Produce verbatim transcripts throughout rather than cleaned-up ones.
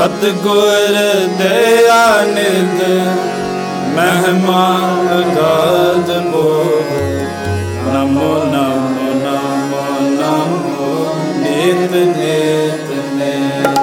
सतगुर दया निध महिमा अगाध बोध। नमो नमो नमो नमो नित नित नित।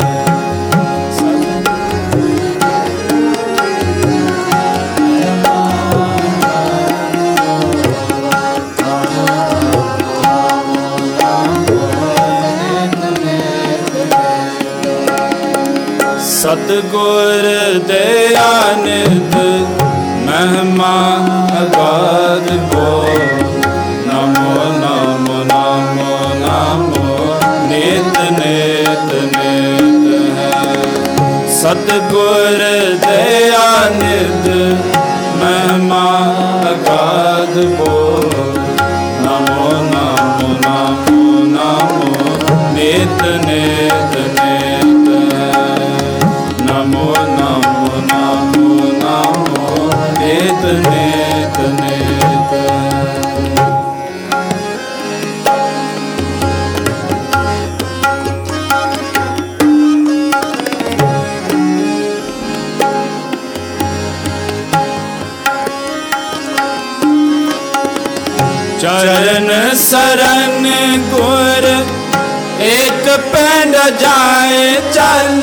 सतगुर दया निध महिमा अगाध बोध। नमो नमो नमो नमो नित नित नित है। सतगुर दया निध महिमा अगाध बोध। नमो नमो नमो नमो नित नित नित है। नमो नमो नमो नमो नित नित नित। चरण शरण गुर एक पैंड जाए चल।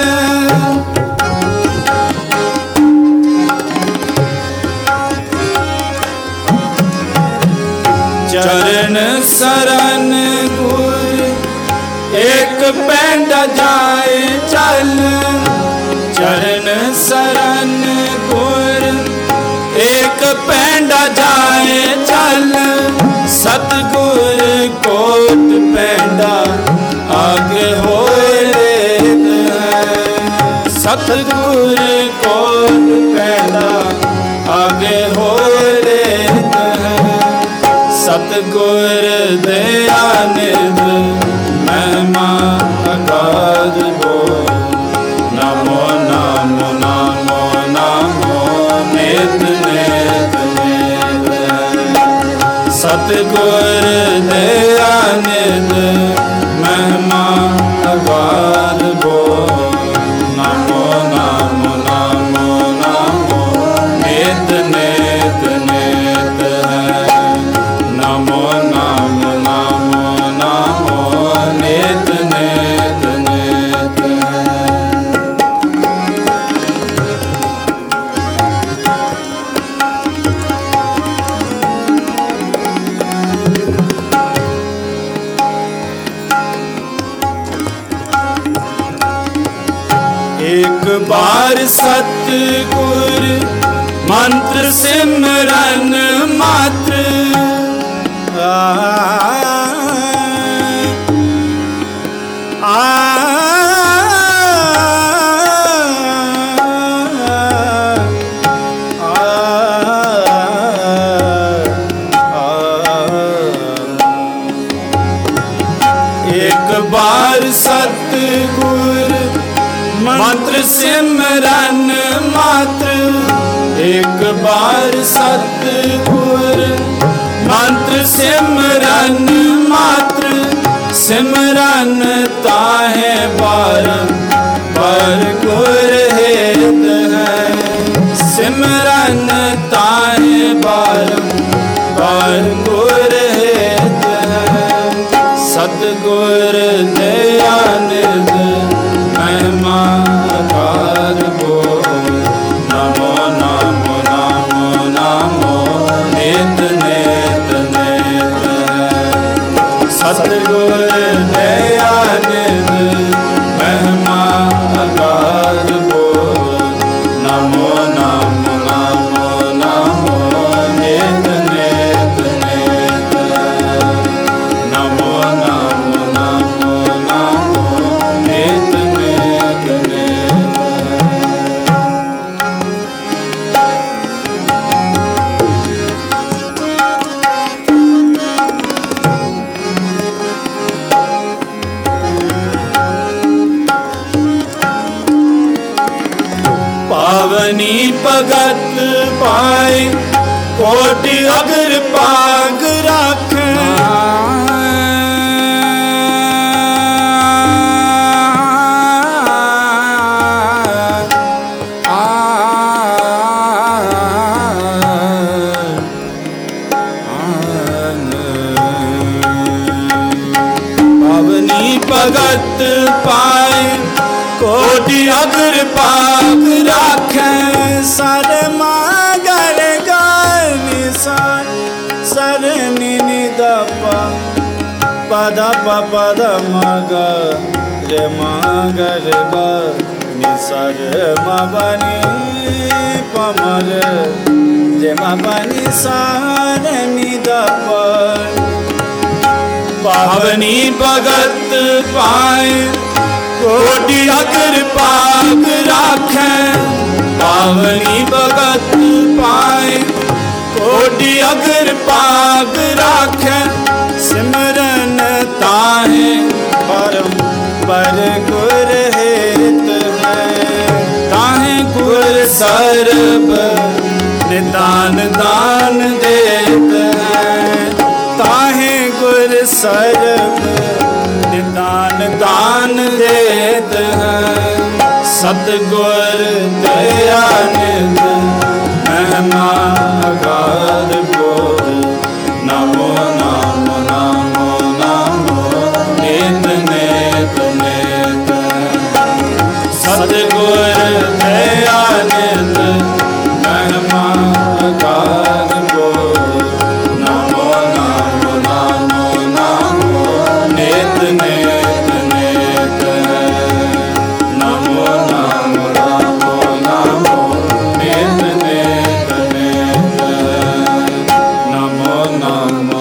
चरण शरण गुर एक पैंड जाए चल। चरण शरण गुर एक पैंड जाए चल। सतगुर कोट पैंडा आगे होए रेत है। सतगुर कोट पैंडा आगे होए रेत है। सतगुर दया निध महिमा अगाध बोध। नमो नमो नमो नमो नित नित नित। सतगुर दया निध महिमा अगाध बोध। नमो नमो नमो नमो नित नित नित है। नमो नमो नमो नमो नित नित नित है। एक बार सतगुर मंत्र सिमरन मात्र। आ, आ, एक बार सतगुर मंत्र सिमरन मात्र। एक बार सतगुर मंत्र सिमरन मात्र। सिमरन ताहे बारम पर गुर हेत है। सिमरन ताहे बारम पर गुर हेत है। सतगुर दया निध महिमा अगाध बोध। नमो नमो नमो नमो नित नित नित है। सतगुर दया निध महिमा अगाध बोध। नमो नमो नमो नमो नित नित नित है। नमो नमो नमो नमो नित नित नित है। पावनी भगत पाए कोटि अगर पाग राख। पाग राखे। सारे मागर गानी सार सर नी नी द प पद प पद मग रे मगर ग नि सर म बनी पमर रे म बनी सार नी द प। पावनी भगत पाए कोटि अगर पाग राखे। पावनी भगत पाए कोटि अगर पाग राखे। सिमरन ताहे परम पर गुर हेत है। ताहे गुर सर्ब निदान दान देत है। ताहे गुर सर्ब निदान दान देत है। सतगुर दयानिध महिमा अगाध बोध। नमो नमो नमो नमो नेत नेत नेत। सतगुर दयानिध महिमा अगाध बोध। नमो नमो नमो नमो नेत नेत नेत। नमो नमो नमो नमो नेत नेत नेत। नमो नमो